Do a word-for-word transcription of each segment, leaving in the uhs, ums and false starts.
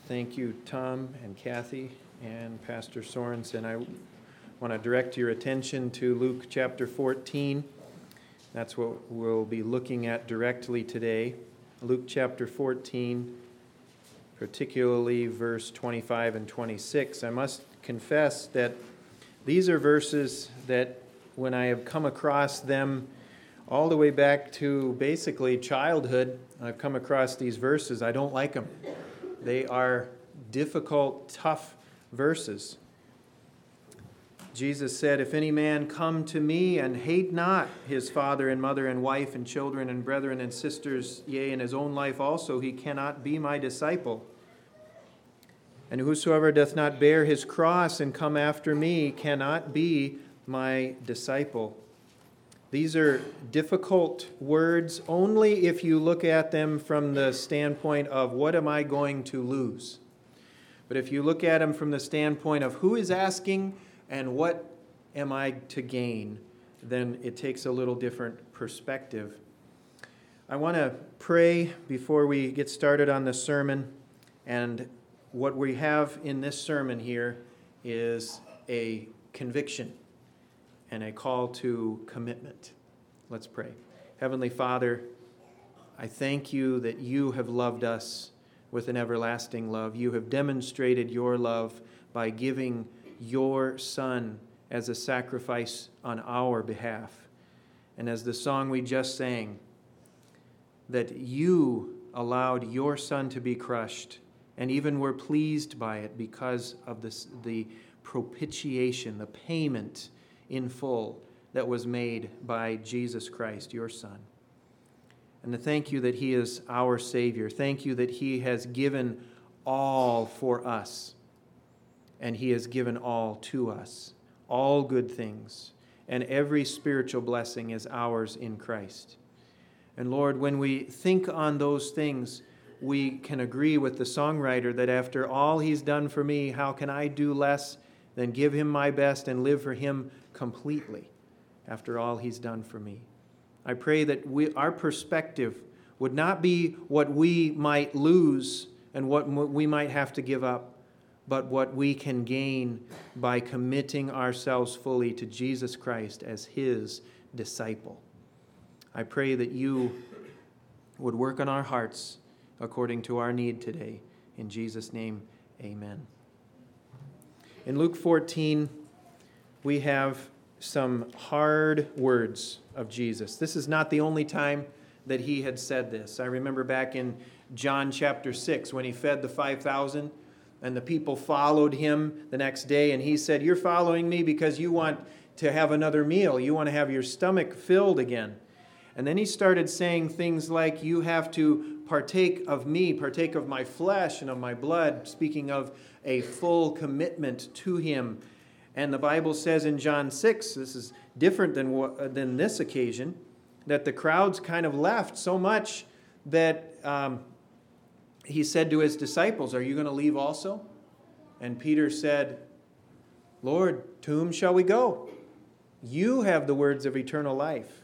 Thank you, Tom and Kathy and Pastor Sorensen. I want to direct your attention to Luke chapter fourteen. That's what we'll be looking at directly today. Luke chapter fourteen, particularly verse twenty-five and twenty-six. I must confess that these are verses that when I have come across them all the way back to basically childhood, I've come across these verses. I don't like them. They are difficult, tough verses. Jesus said, "If any man come to me and hate not his father and mother and wife and children and brethren and sisters, yea, and his own life also, he cannot be my disciple. And whosoever doth not bear his cross and come after me cannot be my disciple." These are difficult words only if you look at them from the standpoint of what am I going to lose? But if you look at them from the standpoint of who is asking and what am I to gain, then it takes a little different perspective. I want to pray before we get started on the sermon, and what we have in this sermon here is a conviction and a call to commitment. Let's pray. Heavenly Father, I thank you that you have loved us with an everlasting love. You have demonstrated your love by giving your Son as a sacrifice on our behalf. And as the song we just sang, that you allowed your Son to be crushed and even were pleased by it because of this, the propitiation, the payment in full that was made by Jesus Christ, your Son. And to thank you that he is our Savior. Thank you that he has given all for us. And he has given all to us. All good things. And every spiritual blessing is ours in Christ. And Lord, when we think on those things, we can agree with the songwriter that after all he's done for me, how can I do less than give him my best and live for him completely after all he's done for me? I pray that we, our perspective would not be what we might lose and what we might have to give up, but what we can gain by committing ourselves fully to Jesus Christ as his disciple. I pray that you would work on our hearts according to our need today. In Jesus' name, amen. In Luke fourteen, we have some hard words of Jesus. This is not the only time that he had said this. I remember back in John chapter six when he fed the five thousand and the people followed him the next day, and he said, "You're following me because you want to have another meal. You want to have your stomach filled again." And then he started saying things like, "You have to partake of me, partake of my flesh and of my blood," speaking of a full commitment to him. And the Bible says in John six, this is different than, than this occasion, that the crowds kind of left so much that um, he said to his disciples, "Are you going to leave also?" And Peter said, "Lord, to whom shall we go? You have the words of eternal life."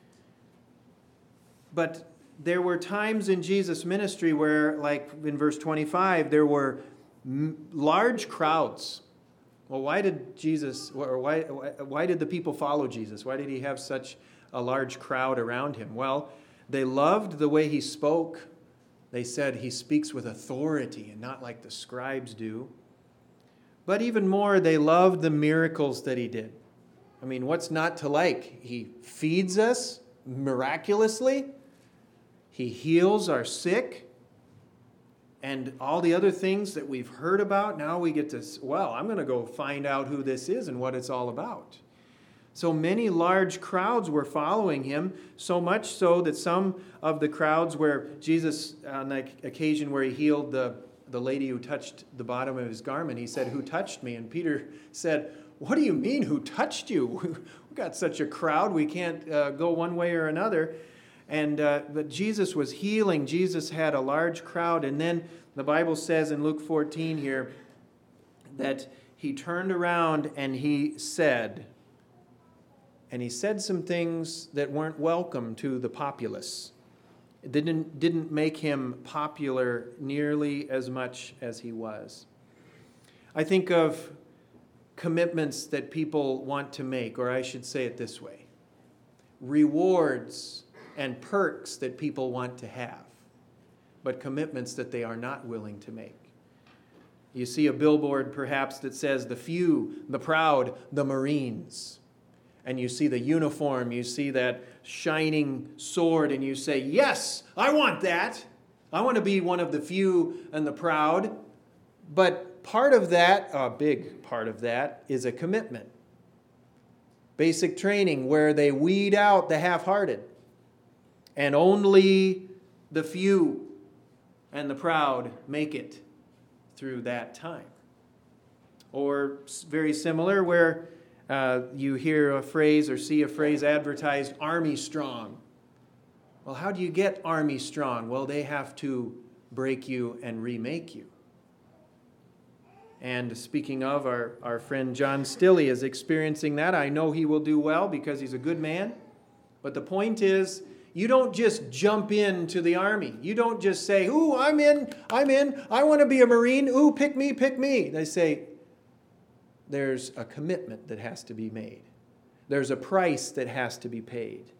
But there were times in Jesus' ministry where, like in verse twenty-five, there were m- large crowds. Well, why did Jesus, or why, why did the people follow Jesus? Why did he have such a large crowd around him? Well, they loved the way he spoke. They said he speaks with authority and not like the scribes do. But even more, they loved the miracles that he did. I mean, what's not to like? He feeds us miraculously. He heals our sick. And all the other things that we've heard about, now we get to, well, I'm going to go find out who this is and what it's all about. So many large crowds were following him, so much so that some of the crowds where Jesus, on that occasion where he healed the, the lady who touched the bottom of his garment, he said, "Who touched me?" And Peter said, "What do you mean, who touched you? We've got such a crowd, we can't uh, go one way or another." And uh, but Jesus was healing. Jesus had a large crowd. And then the Bible says in Luke fourteen here that he turned around and he said, and he said some things that weren't welcome to the populace. It didn't, didn't make him popular nearly as much as he was. I think of commitments that people want to make, or I should say it this way, rewards and perks that people want to have, but commitments that they are not willing to make. You see a billboard perhaps that says the few, the proud, the Marines. And you see the uniform, you see that shining sword, and you say, yes, I want that. I want to be one of the few and the proud. But part of that, a big part of that, is a commitment. Basic training where they weed out the half-hearted. And only the few and the proud make it through that time. Or very similar, where uh, you hear a phrase or see a phrase advertised, Army Strong. Well, how do you get Army Strong? Well, they have to break you and remake you. And speaking of, our, our friend John Stilley is experiencing that. I know he will do well because he's a good man. But the point is, you don't just jump into the army. You don't just say, ooh, I'm in, I'm in, I want to be a Marine. Ooh, pick me, pick me. They say, there's a commitment that has to be made. There's a price that has to be paid.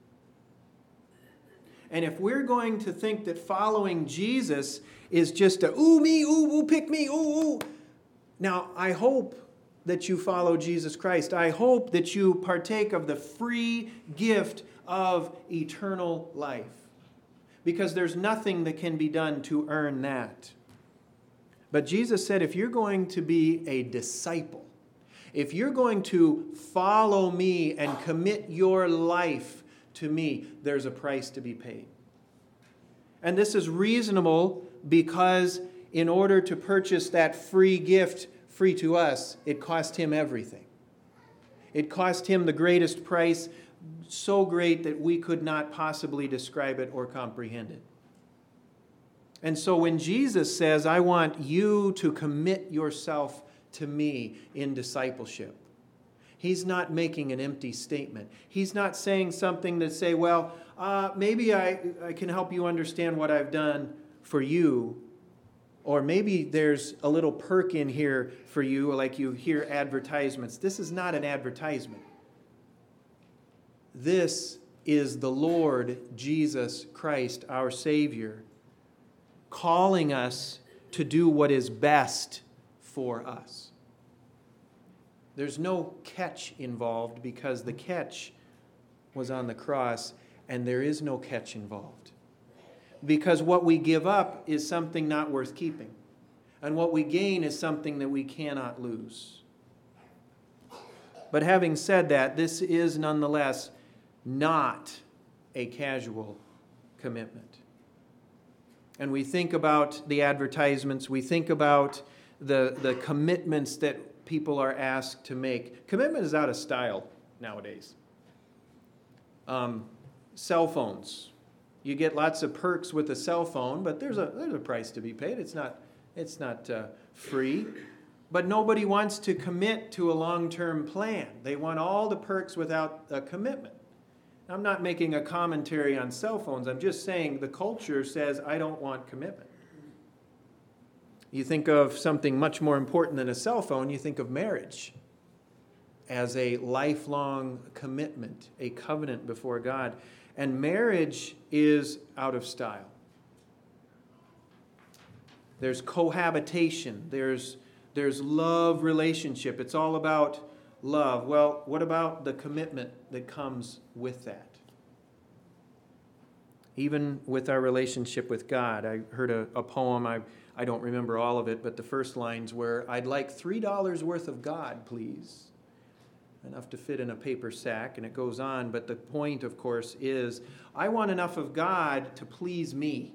And if we're going to think that following Jesus is just a, ooh, me, ooh, ooh, pick me, ooh, ooh. Now, I hope that you follow Jesus Christ. I hope that you partake of the free gift of eternal life, because there's nothing that can be done to earn that. But Jesus said, if you're going to be a disciple, if you're going to follow me and commit your life to me, there's a price to be paid. And this is reasonable because in order to purchase that free gift, free to us, it cost him everything. It cost him the greatest price, so great that we could not possibly describe it or comprehend it. And so when Jesus says, I want you to commit yourself to me in discipleship, he's not making an empty statement. He's not saying something that say, well, uh, maybe I, I can help you understand what I've done for you. Or maybe there's a little perk in here for you, like you hear advertisements. This is not an advertisement. This is the Lord Jesus Christ, our Savior, calling us to do what is best for us. There's no catch involved because the catch was on the cross, and there is no catch involved. Because what we give up is something not worth keeping, and what we gain is something that we cannot lose. But having said that, this is nonetheless not a casual commitment. And we think about the advertisements, we think about the, the commitments that people are asked to make. Commitment is out of style nowadays. Um, cell phones. You get lots of perks with a cell phone, but there's a there's a price to be paid. It's not it's not uh, free. But nobody wants to commit to a long-term plan. They want all the perks without a commitment. I'm not making a commentary on cell phones. I'm just saying the culture says, I don't want commitment. You think of something much more important than a cell phone, you think of marriage as a lifelong commitment, a covenant before God. And marriage is out of style. There's cohabitation. There's, there's love relationship. It's all about love. Well, what about the commitment that comes with that? Even with our relationship with God. I heard a, a poem, I, I don't remember all of it, but the first lines were, I'd like three dollars worth of God, please. Enough to fit in a paper sack, and it goes on. But the point, of course, is I want enough of God to please me.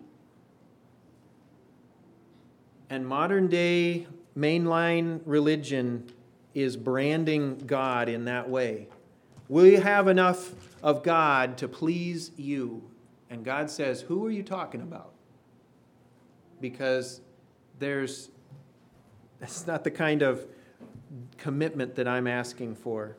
And modern day mainline religion is branding God in that way. Will you have enough of God to please you? And God says, who are you talking about? Because there's, that's not the kind of commitment that I'm asking for.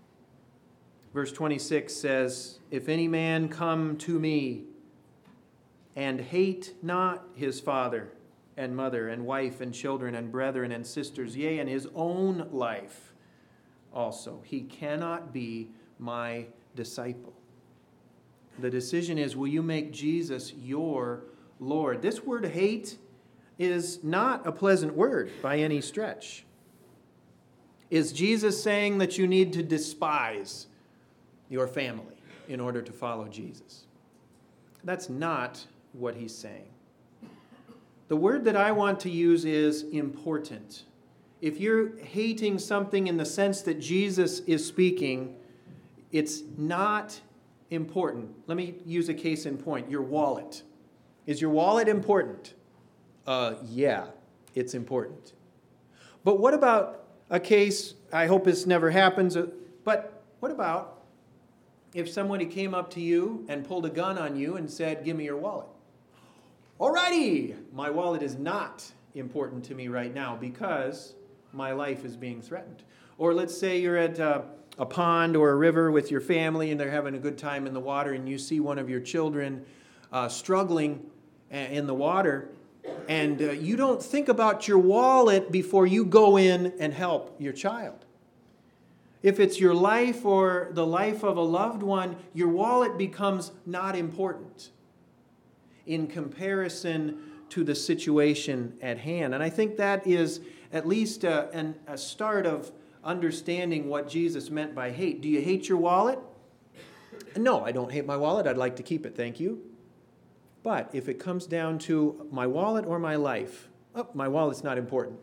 Verse twenty-six says, if any man come to me and hate not his father and mother and wife and children and brethren and sisters, yea, and his own life also, he cannot be my disciple. The decision is, will you make Jesus your Lord? This word hate is not a pleasant word by any stretch. Is Jesus saying that you need to despise your family in order to follow Jesus? That's not what he's saying. The word that I want to use is important. If you're hating something in the sense that Jesus is speaking, it's not important. Let me use a case in point. Your wallet. Is your wallet important? Uh, yeah, it's important. But what about a case, I hope this never happens, but what about if somebody came up to you and pulled a gun on you and said, give me your wallet? Alrighty, my wallet is not important to me right now because my life is being threatened. Or let's say you're at a, a pond or a river with your family and they're having a good time in the water and you see one of your children uh, struggling in the water, and uh, you don't think about your wallet before you go in and help your child. If it's your life or the life of a loved one, your wallet becomes not important in comparison to the situation at hand. And I think that is at least a, an, a start of understanding what Jesus meant by hate. Do you hate your wallet? No, I don't hate my wallet. I'd like to keep it, thank you. But if it comes down to my wallet or my life, oh, my wallet's not important.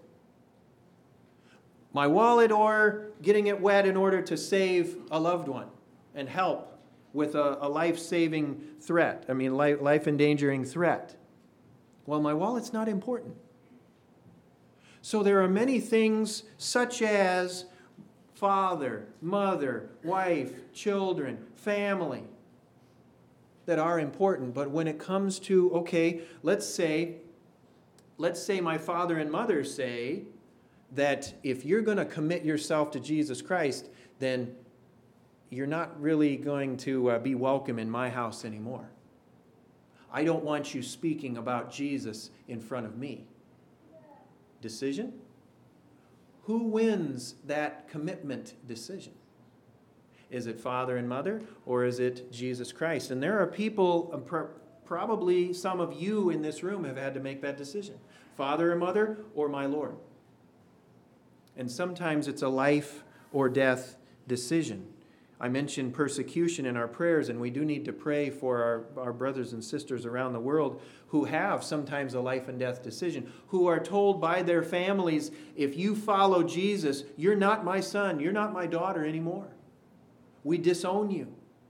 My wallet or getting it wet in order to save a loved one and help with a, a life-saving threat, I mean life, life-endangering threat. Well, my wallet's not important. So there are many things such as father, mother, wife, children, family, that are important. But when it comes to, okay, let's say, let's say my father and mother say that if you're going to commit yourself to Jesus Christ, then you're not really going to uh, be welcome in my house anymore. I don't want you speaking about Jesus in front of me. Decision? Who wins that commitment decision? Is it father and mother, or is it Jesus Christ? And there are people, probably some of you in this room have had to make that decision. Father or mother, or my Lord. And sometimes it's a life or death decision. I mentioned persecution in our prayers, and we do need to pray for our, our brothers and sisters around the world who have sometimes a life and death decision, who are told by their families, if you follow Jesus, you're not my son, you're not my daughter anymore. We disown you.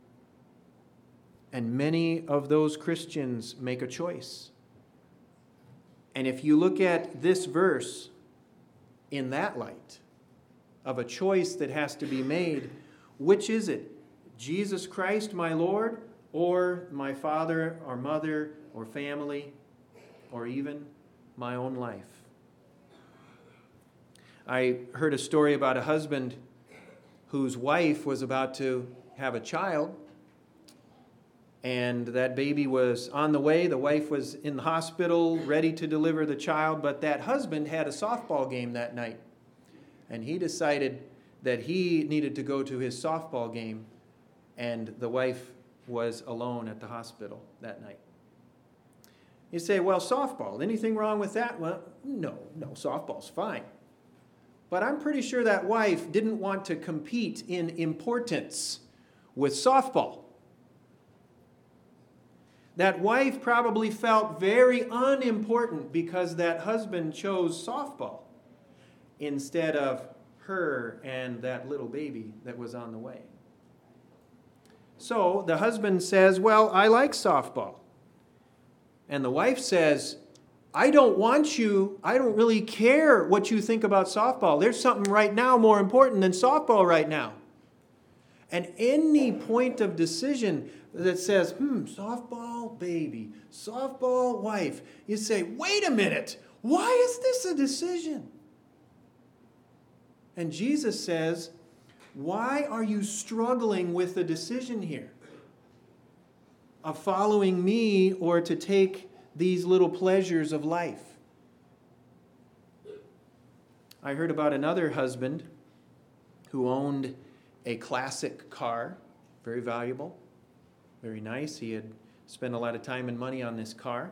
And many of those Christians make a choice. And if you look at this verse in that light, of a choice that has to be made, which is it? Jesus Christ, my Lord, or my father or mother or family, or even my own life? I heard a story about a husband whose wife was about to have a child, and that baby was on the way. The wife was in the hospital, ready to deliver the child, but that husband had a softball game that night, and he decided that he needed to go to his softball game, and the wife was alone at the hospital that night. You say, well, softball, anything wrong with that? Well, no, no, softball's fine. But I'm pretty sure that wife didn't want to compete in importance with softball. That wife probably felt very unimportant because that husband chose softball instead of her and that little baby that was on the way. So the husband says, well, I like softball. And the wife says, I don't want you, I don't really care what you think about softball. There's something right now more important than softball right now. And any point of decision that says, hmm, softball baby, softball wife, you say, wait a minute, why is this a decision? And Jesus says, why are you struggling with the decision here? of following me or to take these little pleasures of life. I heard about another husband who owned a classic car, very valuable, very nice. He had spent a lot of time and money on this car.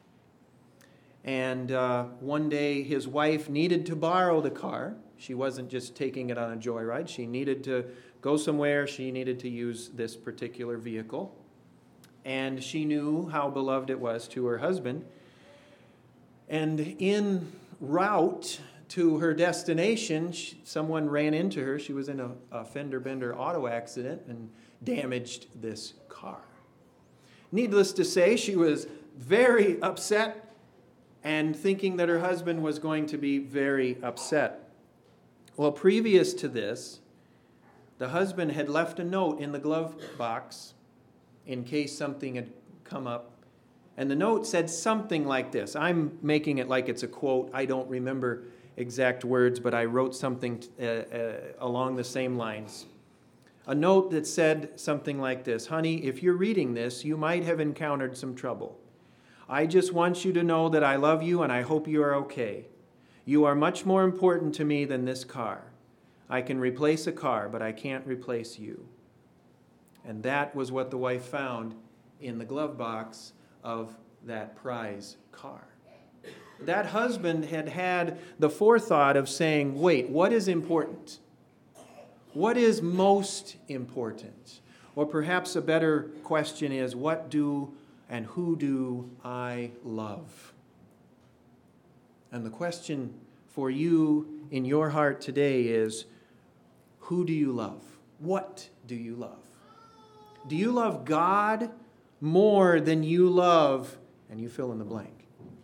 And uh, one day his wife needed to borrow the car. She wasn't just taking it on a joyride. She needed to go somewhere. She needed to use this particular vehicle. And she knew how beloved it was to her husband. And in route to her destination, she, someone ran into her. She was in a, a fender-bender auto accident and damaged this car. Needless to say, she was very upset and thinking that her husband was going to be very upset. Well, previous to this, the husband had left a note in the glove box in case something had come up. And the note said something like this. I'm making it like it's a quote. I don't remember exact words, but I wrote something uh, uh, along the same lines. A note that said something like this: honey, if you're reading this, you might have encountered some trouble. I just want you to know that I love you and I hope you are okay. You are much more important to me than this car. I can replace a car, but I can't replace you. And that was what the wife found in the glove box of that prize car. That husband had had the forethought of saying, wait, what is important? What is most important? Or perhaps a better question is, what do and who do I love? And the question for you in your heart today is, who do you love? What do you love? Do you love God more than you love, and you fill in the blank?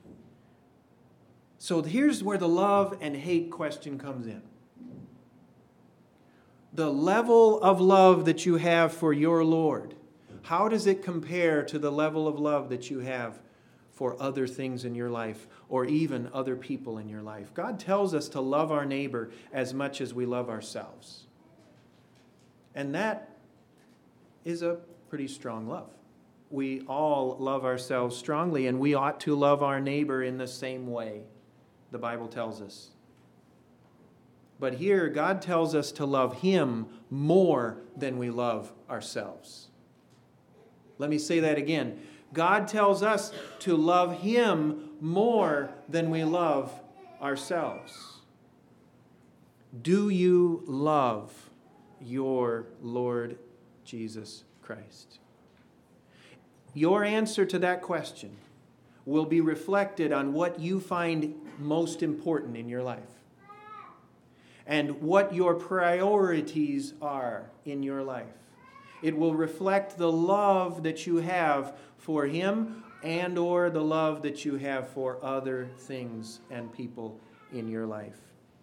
So here's where the love and hate question comes in. The level of love that you have for your Lord, how does it compare to the level of love that you have for other things in your life or even other people in your life? God tells us to love our neighbor as much as we love ourselves. And that is a pretty strong love. We all love ourselves strongly, and we ought to love our neighbor in the same way, the Bible tells us. But here, God tells us to love Him more than we love ourselves. Let me say that again. God tells us to love Him more than we love ourselves. Do you love your Lord Jesus Christ? Your answer to that question will be reflected on what you find most important in your life and what your priorities are in your life. It will reflect the love that you have for Him and or the love that you have for other things and people in your life.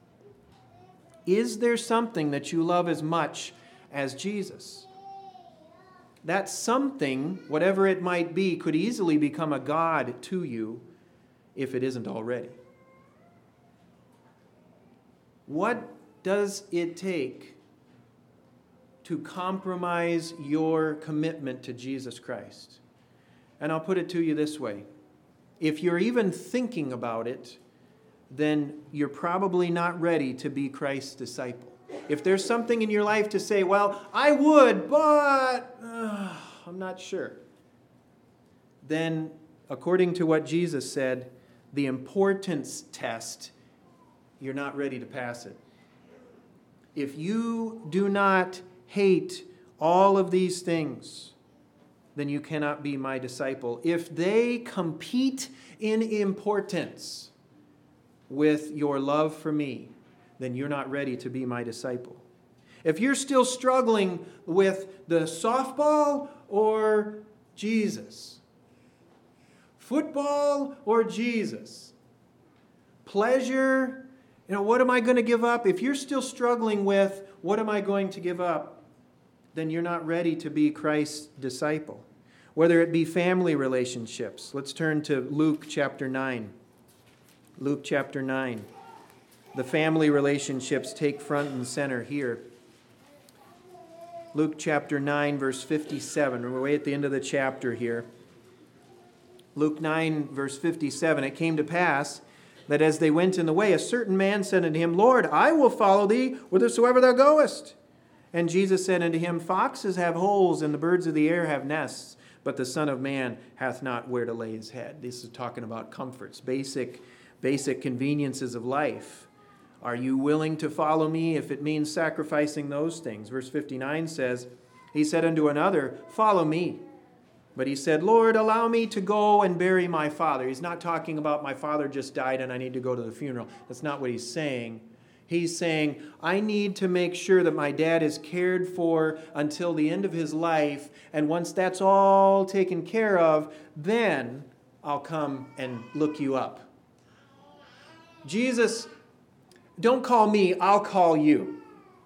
Is there something that you love as much as Jesus? That something, whatever it might be, could easily become a god to you if it isn't already. What does it take to compromise your commitment to Jesus Christ? And I'll put it to you this way. If you're even thinking about it, then you're probably not ready to be Christ's disciple. If there's something in your life to say, well, I would, but uh, I'm not sure, then according to what Jesus said, the importance test, you're not ready to pass it. If you do not hate all of these things, then you cannot be my disciple. If they compete in importance with your love for me, then you're not ready to be my disciple. If you're still struggling with the softball or Jesus, football or Jesus, pleasure, you know, what am I going to give up? If you're still struggling with what am I going to give up, then you're not ready to be Christ's disciple. Whether it be family relationships. Let's turn to Luke chapter nine. Luke chapter nine. The family relationships take front and center here. Luke chapter nine, verse fifty-seven. We're way at the end of the chapter here. Luke nine, verse fifty-seven. It came to pass that as they went in the way, a certain man said unto him, Lord, I will follow thee whithersoever thou goest. And Jesus said unto him, Foxes have holes, and the birds of the air have nests, but the Son of Man hath not where to lay his head. This is talking about comforts, basic, basic conveniences of life. Are you willing to follow me if it means sacrificing those things? Verse fifty-nine says, He said unto another, Follow me. But he said, Lord, allow me to go and bury my father. He's not talking about my father just died and I need to go to the funeral. That's not what he's saying. He's saying, I need to make sure that my dad is cared for until the end of his life. And once that's all taken care of, then I'll come and look you up. Jesus, don't call me, I'll call you.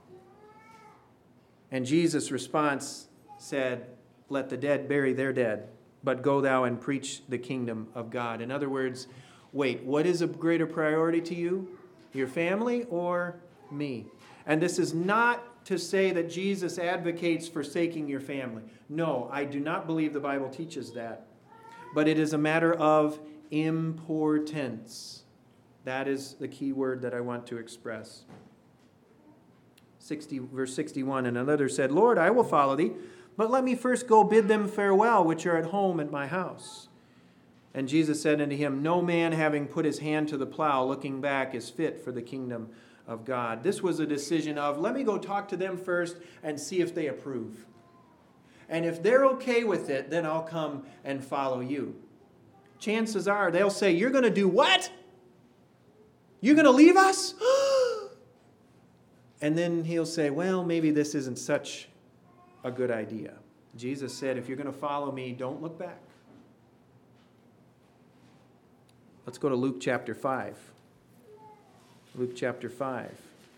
And Jesus' response said, Let the dead bury their dead, but go thou and preach the kingdom of God. In other words, wait, what is a greater priority to you? Your family or me? And this is not to say that Jesus advocates forsaking your family. No, I do not believe the Bible teaches that. But it is a matter of importance. That is the key word that I want to express. sixty, verse sixty-one, and another said, Lord, I will follow thee, but let me first go bid them farewell, which are at home at my house. And Jesus said unto him, No man having put his hand to the plow, looking back, is fit for the kingdom of God. This was a decision of, let me go talk to them first and see if they approve. And if they're okay with it, then I'll come and follow you. Chances are they'll say, you're going to do what? You're going to leave us? And then he'll say, well, maybe this isn't such a good idea. Jesus said, if you're going to follow me, don't look back. Let's go to Luke chapter five. Luke chapter five.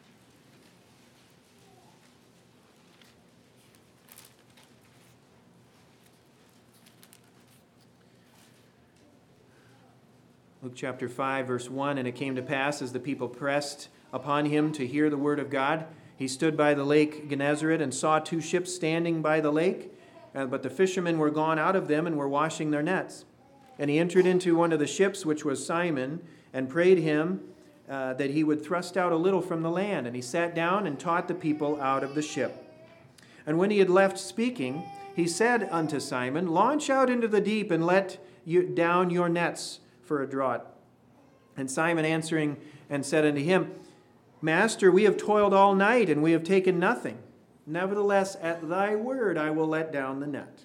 Luke chapter five, verse one, and it came to pass as the people pressed upon him to hear the word of God, he stood by the lake Gennesaret and saw two ships standing by the lake, uh, but the fishermen were gone out of them and were washing their nets. And he entered into one of the ships, which was Simon, and prayed him uh, that he would thrust out a little from the land. And he sat down and taught the people out of the ship. And when he had left speaking, he said unto Simon, Launch out into the deep and let you down your nets for a draught. And Simon answering and said unto him, Master, we have toiled all night, and we have taken nothing. Nevertheless, at thy word I will let down the net.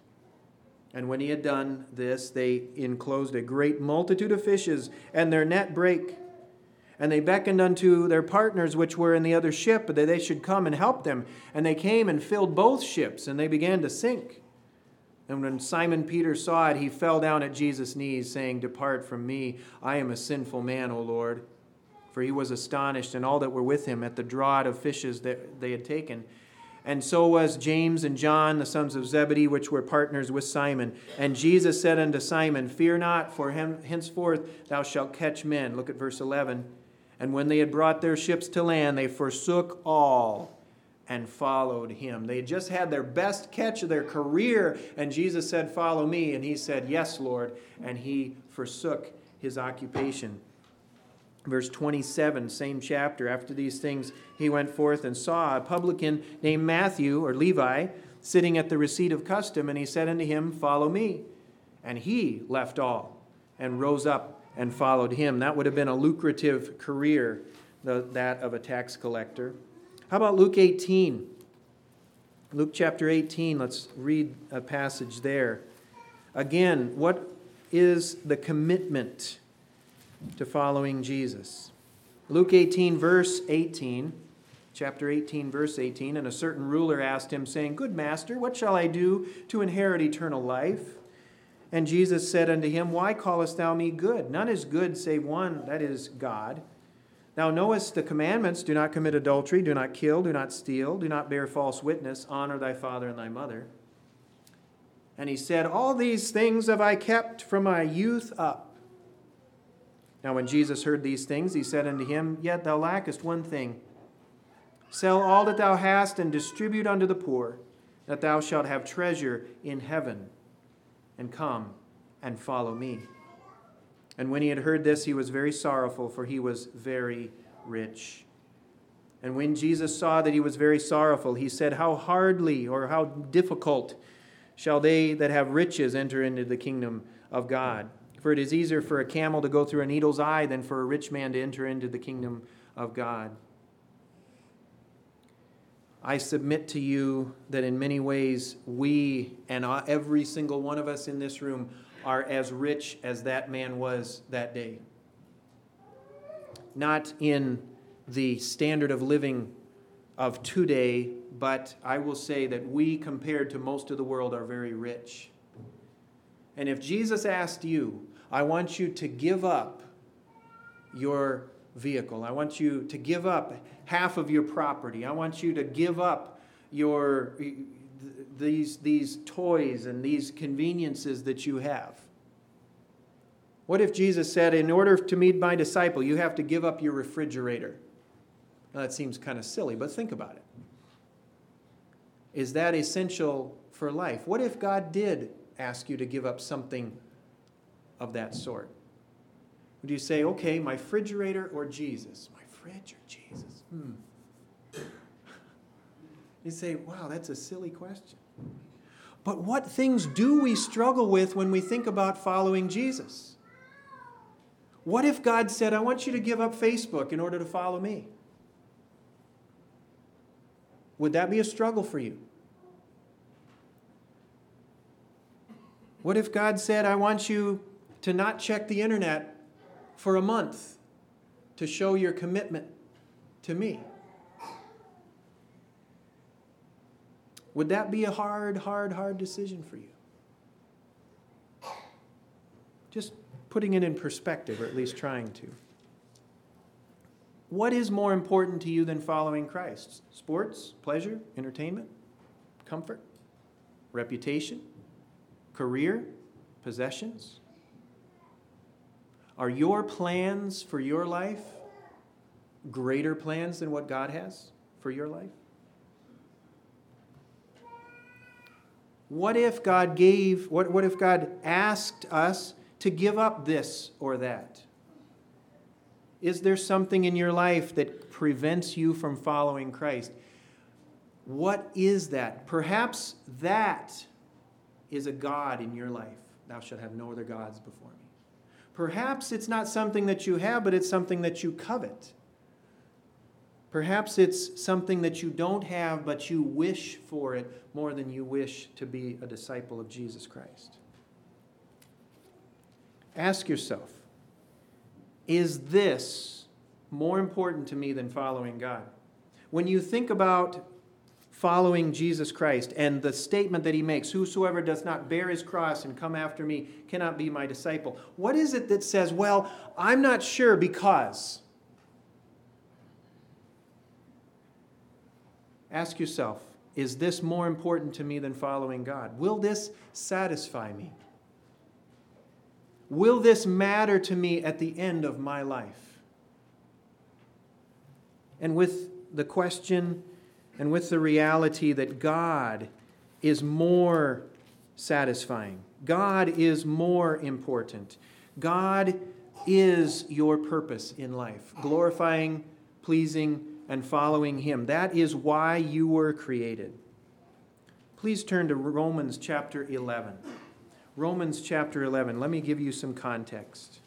And when he had done this, they enclosed a great multitude of fishes, and their net brake. And they beckoned unto their partners which were in the other ship, that they should come and help them. And they came and filled both ships, and they began to sink. And when Simon Peter saw it, he fell down at Jesus' knees, saying, Depart from me, I am a sinful man, O Lord. For he was astonished, and all that were with him, at the draught of fishes that they had taken. And so was James and John, the sons of Zebedee, which were partners with Simon. And Jesus said unto Simon, Fear not, for henceforth thou shalt catch men. Look at verse eleven. And when they had brought their ships to land, they forsook all and followed him. They had just had their best catch of their career, and Jesus said, Follow me. And he said, Yes, Lord. And he forsook his occupation. Verse twenty-seven, same chapter. After these things, he went forth and saw a publican named Matthew, or Levi, sitting at the receipt of custom, and he said unto him, Follow me. And he left all and rose up and followed him. That would have been a lucrative career, the, that of a tax collector. How about Luke eighteen? Luke chapter eighteen, let's read a passage there. Again, what is the commitment to following Jesus? Luke eighteen, verse eighteen, chapter eighteen, verse eighteen, and a certain ruler asked him, saying, Good master, what shall I do to inherit eternal life? And Jesus said unto him, Why callest thou me good? None is good save one, that is God. Thou knowest the commandments, do not commit adultery, do not kill, do not steal, do not bear false witness, honor thy father and thy mother. And he said, All these things have I kept from my youth up. Now when Jesus heard these things, he said unto him, Yet thou lackest one thing. Sell all that thou hast and distribute unto the poor, that thou shalt have treasure in heaven, and come and follow me. And when he had heard this, he was very sorrowful, for he was very rich. And when Jesus saw that he was very sorrowful, he said, How hardly or how difficult shall they that have riches enter into the kingdom of God? For it is easier for a camel to go through a needle's eye than for a rich man to enter into the kingdom of God. I submit to you that in many ways we and every single one of us in this room are as rich as that man was that day. Not in the standard of living of today, but I will say that we, compared to most of the world, are very rich. And if Jesus asked you, I want you to give up your vehicle, I want you to give up half of your property, I want you to give up your these, these toys and these conveniences that you have. What if Jesus said, in order to be my disciple, you have to give up your refrigerator? Now, that seems kind of silly, but think about it. Is that essential for life? What if God did ask you to give up something of that sort? Would you say, okay, my refrigerator or Jesus? My fridge or Jesus? Hmm. You say, wow, that's a silly question. But what things do we struggle with when we think about following Jesus? What if God said, I want you to give up Facebook in order to follow me? Would that be a struggle for you? What if God said, I want you to not check the internet for a month to show your commitment to me? Would that be a hard, hard, hard decision for you? Just putting it in perspective, or at least trying to. What is more important to you than following Christ? Sports, pleasure, entertainment, comfort, reputation, career, possessions? Are your plans for your life greater plans than what God has for your life? What if God gave, what, what if God asked us to give up this or that? Is there something in your life that prevents you from following Christ? What is that? Perhaps that is a God in your life. Thou shalt have no other gods before me. Perhaps it's not something that you have, but it's something that you covet. Perhaps it's something that you don't have, but you wish for it more than you wish to be a disciple of Jesus Christ. Ask yourself, is this more important to me than following God? When you think about following Jesus Christ and the statement that he makes, whosoever does not bear his cross and come after me cannot be my disciple. What is it that says, well, I'm not sure because? Ask yourself, is this more important to me than following God? Will this satisfy me? Will this matter to me at the end of my life? And with the question and with the reality that God is more satisfying, God is more important, God is your purpose in life, glorifying, pleasing, and following him. That is why you were created. Please turn to Romans chapter eleven. Romans chapter eleven. Let me give you some context.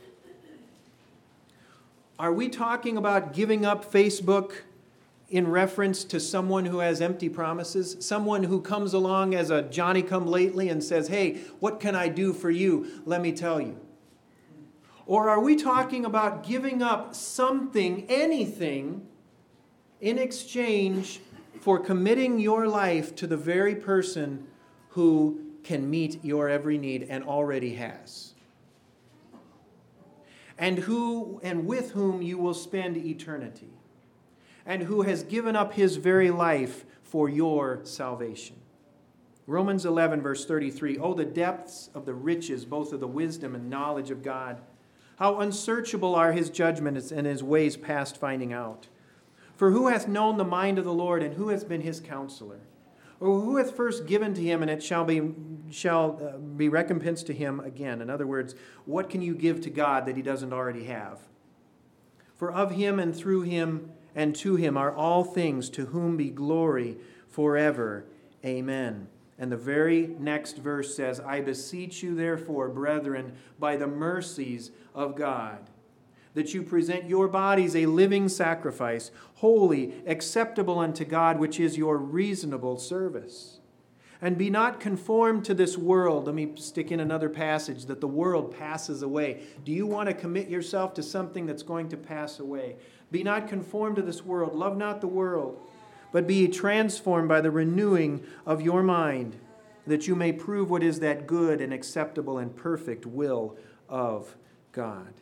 Are we talking about giving up Facebook in reference to someone who has empty promises? Someone who comes along as a Johnny-come-lately and says, hey, what can I do for you? Let me tell you. Or are we talking about giving up something, anything, in exchange for committing your life to the very person who can meet your every need and already has? And who and with whom you will spend eternity? And who has given up his very life for your salvation? Romans eleven, verse thirty-three, oh, the depths of the riches, both of the wisdom and knowledge of God. How unsearchable are his judgments and his ways past finding out. For who hath known the mind of the Lord, and who has been his counselor? Or who hath first given to him, and it shall be shall uh, be recompensed to him again? In other words, what can you give to God that he doesn't already have? For of him and through him and to him are all things, to whom be glory forever. Amen. And the very next verse says, I beseech you therefore, brethren, by the mercies of God, that you present your bodies a living sacrifice, holy, acceptable unto God, which is your reasonable service. And be not conformed to this world. Let me stick in another passage, that the world passes away. Do you want to commit yourself to something that's going to pass away? Be not conformed to this world. Love not the world, but be transformed by the renewing of your mind, that you may prove what is that good and acceptable and perfect will of God.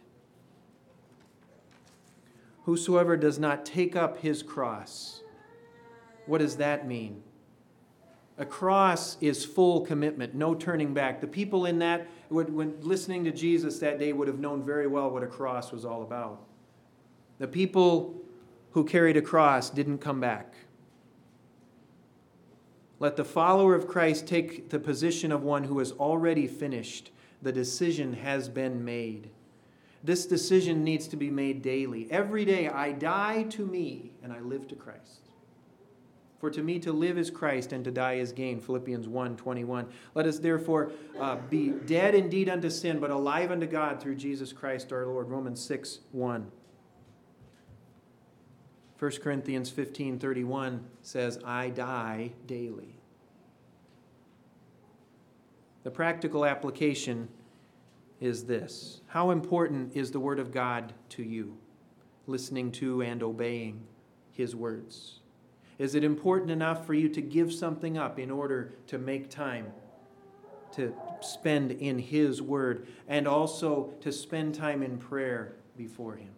Whosoever does not take up his cross. What does that mean? A cross is full commitment, no turning back. The people in that, when listening to Jesus that day, would have known very well what a cross was all about. The people who carried a cross didn't come back. Let the follower of Christ take the position of one who has already finished. The decision has been made. This decision needs to be made daily. Every day I die to me and I live to Christ. For to me to live is Christ and to die is gain. Philippians one twenty-one. Let us therefore uh, be dead indeed unto sin, but alive unto God through Jesus Christ our Lord. Romans six one. First Corinthians fifteen thirty-one says, I die daily. The practical application is this. How important is the Word of God to you? Listening to and obeying His words. Is it important enough for you to give something up in order to make time to spend in His Word and also to spend time in prayer before Him?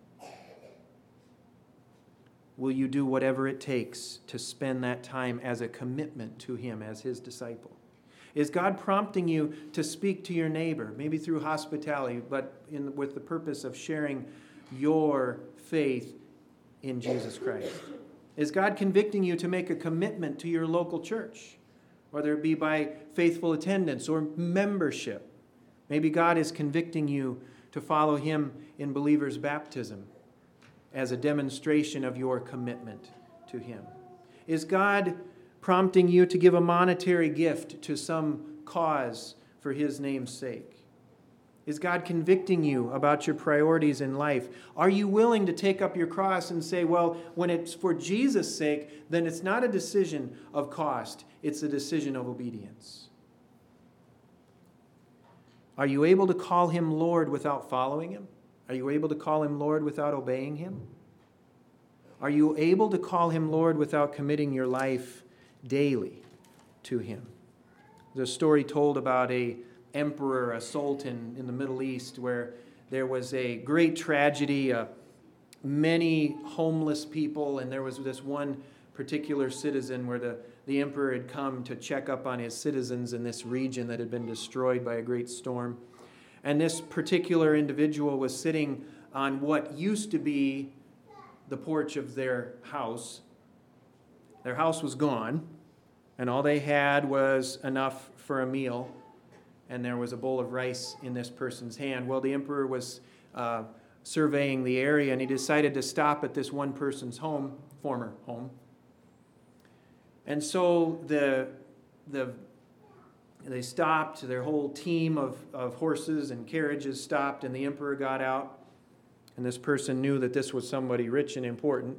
Will you do whatever it takes to spend that time as a commitment to Him as His disciple? Is God prompting you to speak to your neighbor, maybe through hospitality, but in, with the purpose of sharing your faith in Jesus Christ? Is God convicting you to make a commitment to your local church, whether it be by faithful attendance or membership? Maybe God is convicting you to follow Him in believers' baptism as a demonstration of your commitment to Him. Is God prompting you to give a monetary gift to some cause for His name's sake? Is God convicting you about your priorities in life? Are you willing to take up your cross and say, well, when it's for Jesus' sake, then it's not a decision of cost, it's a decision of obedience? Are you able to call Him Lord without following Him? Are you able to call Him Lord without obeying Him? Are you able to call Him Lord without committing your life daily to Him? There's a story told about a emperor, a sultan in the Middle East, where there was a great tragedy, uh, many homeless people, and there was this one particular citizen where the, the emperor had come to check up on his citizens in this region that had been destroyed by a great storm. And this particular individual was sitting on what used to be the porch of their house. Their house was gone, and all they had was enough for a meal, and there was a bowl of rice in this person's hand. Well, the emperor was uh, surveying the area, and he decided to stop at this one person's home, former home. And so the the they stopped, their whole team of, of horses and carriages stopped, and the emperor got out, and this person knew that this was somebody rich and important.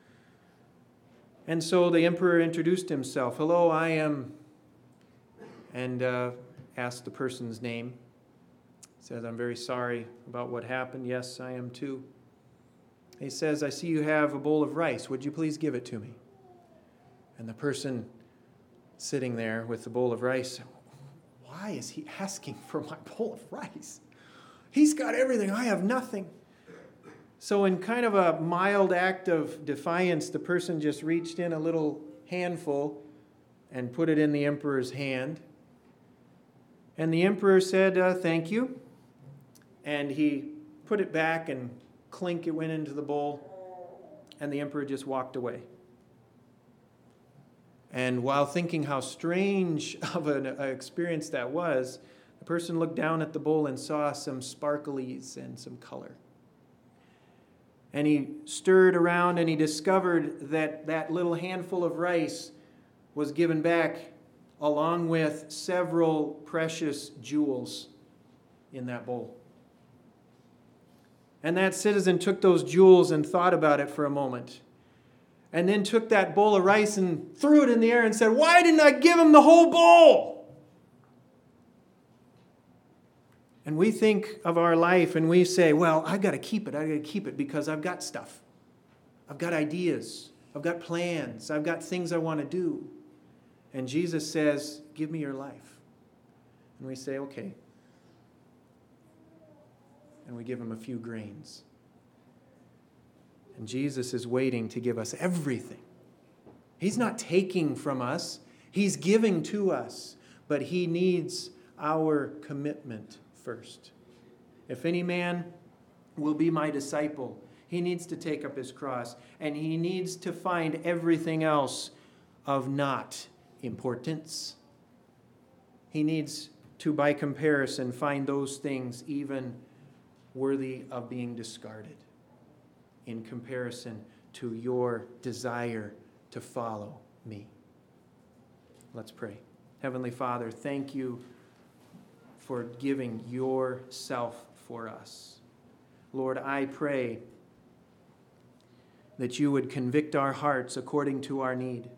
And so the emperor introduced himself. Hello, I am, and uh, asked the person's name. He says, I'm very sorry about what happened. Yes, I am too. He says, I see you have a bowl of rice. Would you please give it to me? And the person sitting there with the bowl of rice, why is he asking for my bowl of rice? He's got everything. I have nothing. So in kind of a mild act of defiance, the person just reached in a little handful and put it in the emperor's hand. And the emperor said, uh, thank you. And he put it back, and clink, it went into the bowl. And the emperor just walked away. And while thinking how strange of an experience that was, the person looked down at the bowl and saw some sparklies and some color. And he stirred around and he discovered that that little handful of rice was given back along with several precious jewels in that bowl. And that citizen took those jewels and thought about it for a moment. And then took that bowl of rice and threw it in the air and said, "Why didn't I give him the whole bowl?" And we think of our life and we say, well, I've got to keep it. I've got to keep it because I've got stuff. I've got ideas. I've got plans. I've got things I want to do. And Jesus says, give me your life. And we say, okay. And we give him a few grains. And Jesus is waiting to give us everything. He's not taking from us. He's giving to us. But he needs our commitment first. If any man will be my disciple, he needs to take up his cross, and he needs to find everything else of not importance. He needs to, by comparison, find those things even worthy of being discarded in comparison to your desire to follow me. Let's pray. Heavenly Father, thank you for giving yourself for us. Lord, I pray that you would convict our hearts according to our need.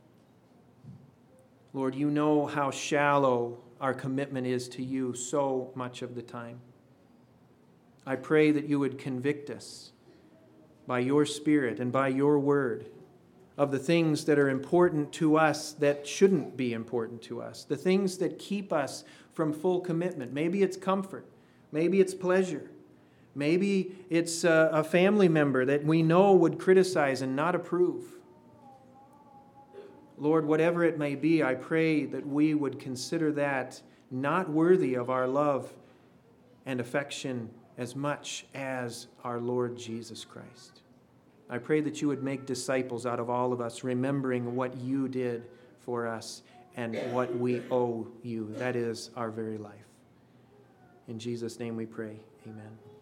Lord, you know how shallow our commitment is to you so much of the time. I pray that you would convict us by your Spirit and by your word of the things that are important to us that shouldn't be important to us, the things that keep us from full commitment. Maybe it's comfort. Maybe it's pleasure. Maybe it's a, a family member that we know would criticize and not approve. Lord, whatever it may be, I pray that we would consider that not worthy of our love and affection as much as our Lord Jesus Christ. I pray that you would make disciples out of all of us, remembering what you did for us and what we owe you. That is our very life. In Jesus' name we pray. Amen.